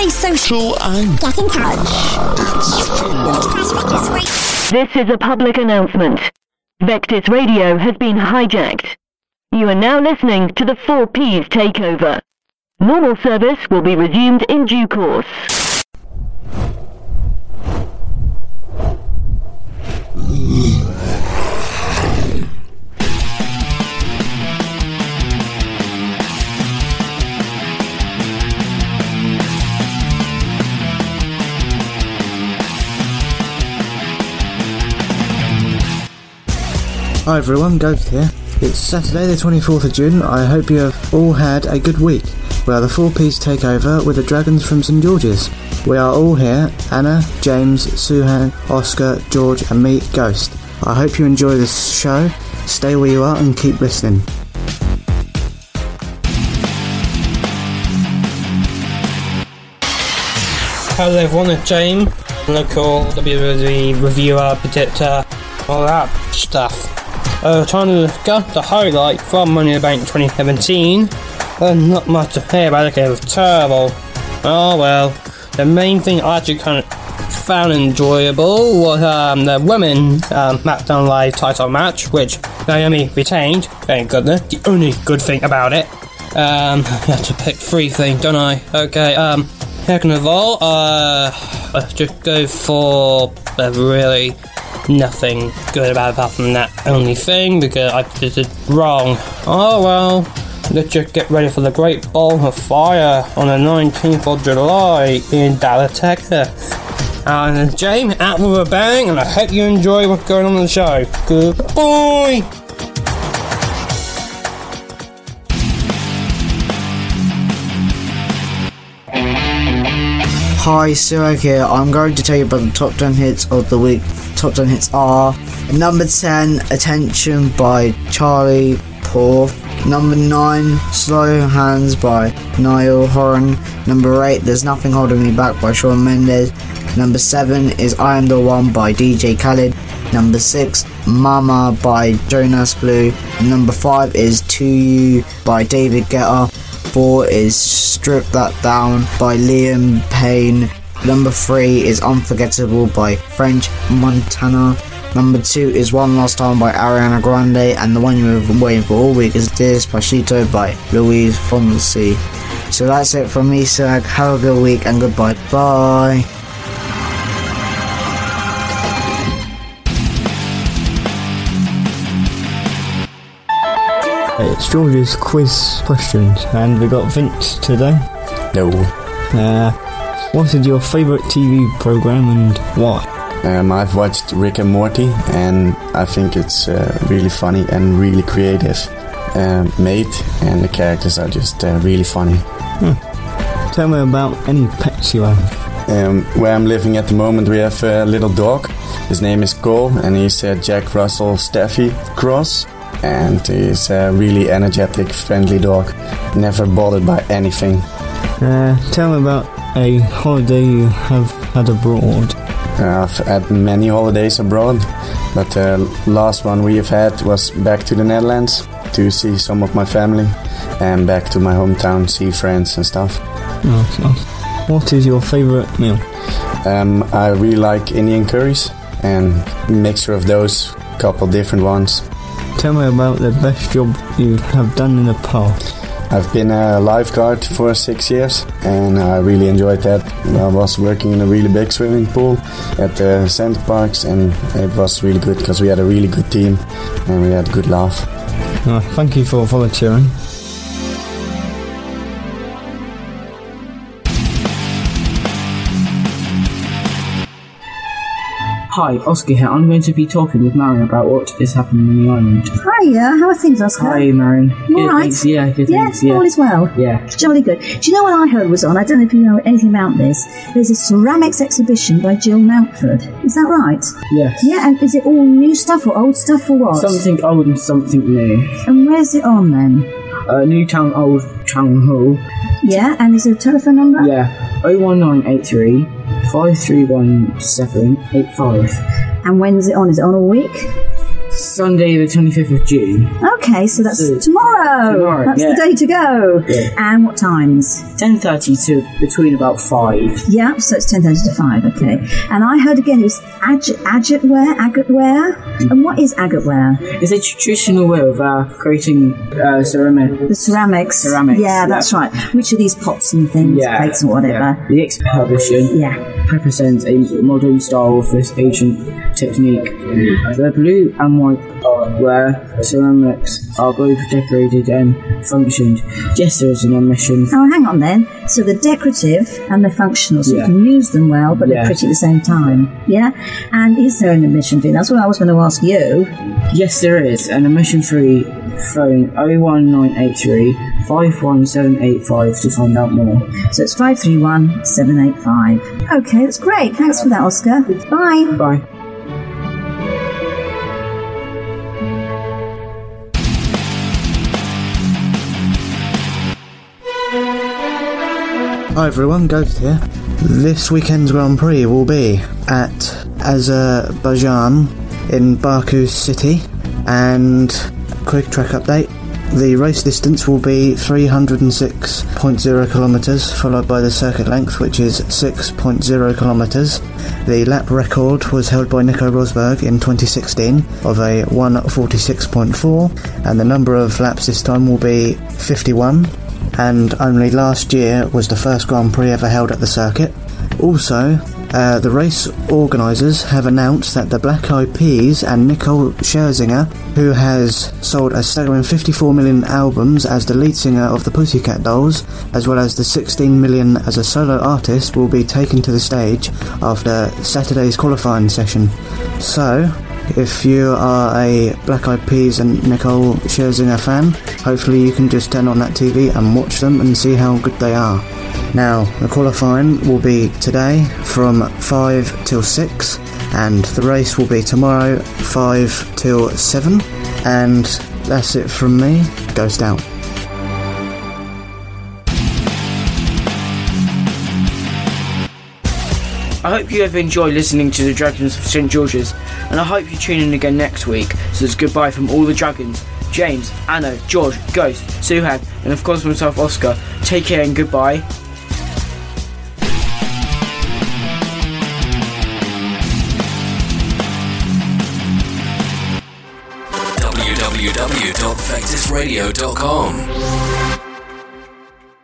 Stay social and get in touch. This is a public announcement. Vectis Radio has been hijacked. You are now listening to the 4Ps takeover. Normal service will be resumed in due course. Hi everyone, Ghost here. It's Saturday the 24th of June. I hope you have all had a good week. We are the 4Ps takeover with the Dragons from St George's. We are all here, Anna, James, Suhan, Oscar, George and me, Ghost. I hope you enjoy this show. Stay where you are and keep listening. Hello everyone, it's James, local WWE reviewer, predictor, all that stuff. Trying to discuss the highlight from Money in the Bank 2017. Not much to hear about it, it was terrible. Oh well. The main thing I actually kind of found enjoyable was the women's SmackDown Live title match, which Naomi retained. Thank goodness. The only good thing about it. I have to pick three things, don't I? Okay, second of all, let's just go for really nothing good about it apart from that only thing, because I did it wrong. Oh well, let's just get ready for the Great Ball of Fire on the 19th of July in Dallas, Texas. And James, out with a bang, and I hope you enjoy what's going on in the show. Goodbye! Hi, Surak here. I'm going to tell you about the top 10 hits of the week. Top 10 hits are number 10, Attention by Charlie Puth. Number 9, Slow Hands by Niall Horan. Number 8, There's Nothing Holding Me Back by Shawn Mendes. Number 7 is I Am The One by DJ Khaled. Number 6, Mama by Jonas Blue. Number 5 is To You by David Guetta. 4 is Strip That Down by Liam Payne. Number 3 is Unforgettable by French Montana. Number 2 is One Last Time by Ariana Grande. And the one you've been waiting for all week is Despacito by Luis Fonsi. So that's it from me, Sag. Have a good week and goodbye. Bye. It's George's quiz questions, and we got Vince today. No. What is your favourite TV programme and why? I've watched Rick and Morty, and I think it's really funny and really creative made, and the characters are just really funny. Tell me about any pets you have. Where I'm living at the moment, we have a little dog. His name is Cole, and he's a Jack Russell Staffy cross. And he's a really energetic, friendly dog, never bothered by anything. Tell me about a holiday you have had abroad. I've had many holidays abroad, but the last one we have had was back to the Netherlands to see some of my family, and back to my hometown, see friends and stuff. Nice. What is your favourite meal? I really like Indian curries, and a mixture of those, couple different ones. Tell me about the best job you have done in the past. I've been a lifeguard for 6 years, and I really enjoyed that. I was working in a really big swimming pool at the Center Parks, and it was really good because we had a really good team and we had a good laugh. Thank you for volunteering. Hi, Oscar here. I'm going to be talking with Marion about what is happening on the island. Hiya, how are things, Oscar? Hi, Marion. You all right? Yeah, good thanks. Yeah, all is well. Yeah. Jolly good. Do you know what I heard was on? I don't know if you know anything about this. There's a ceramics exhibition by Jill Mountford. Is that right? Yes. Yeah, and is it all new stuff or old stuff or what? Something old and something new. And where's it on then? Newtown Old Town Hall. Yeah, and is there a telephone number? Yeah, 01983 531 785. And when's it on? Is it on all week? Sunday the 25th of June. Okay, so that's tomorrow. That's the day to go. Yeah. And what times? 10:30 to between about 5. Yeah, so it's 10:30 to 5, okay. And I heard again it was agate ware. And what is agate ware? It's a traditional way of creating ceramic. The ceramics. Yeah, that's right. Which are these pots and things, plates or whatever? Yeah. The exhibition represents a modern style of this ancient technique. The blue and white ware ceramics are both decorated and functioned. Yes, there is an emission. Oh, hang on then. So they're decorative and they're functional, so you can use them well, but they're pretty at the same time. Yeah? And is there an emission fee? That's what I was going to ask you. Yes, there is. An emission-free phone 01983 517885 to find out more. So it's 531 785. Okay, that's great. Thanks for that, Oscar. Bye. Bye. Hi everyone, Ghost here. This weekend's Grand Prix will be at Azerbaijan in Baku City, and quick track update. The race distance will be 306.0 kilometres, followed by the circuit length, which is 6.0 kilometres. The lap record was held by Nico Rosberg in 2016 of a 1:46.4, and the number of laps this time will be 51. And only last year was the first Grand Prix ever held at the circuit. Also, the race organisers have announced that the Black Eyed Peas and Nicole Scherzinger, who has sold a staggering 54 million albums as the lead singer of the Pussycat Dolls, as well as the 16 million as a solo artist, will be taken to the stage after Saturday's qualifying session. So, if you are a Black Eyed Peas and Nicole Scherzinger fan, hopefully you can just turn on that TV and watch them and see how good they are. Now, the qualifying will be today from 5 till 6, and the race will be tomorrow 5 till 7, and that's it from me. Ghost out. I hope you have enjoyed listening to the Dragons of St George's, and I hope you tune in again next week. So it's goodbye from all the Dragons: James, Anna, George, Ghost, Suhan, and of course myself, Oscar. Take care and goodbye. www.vectisradio.com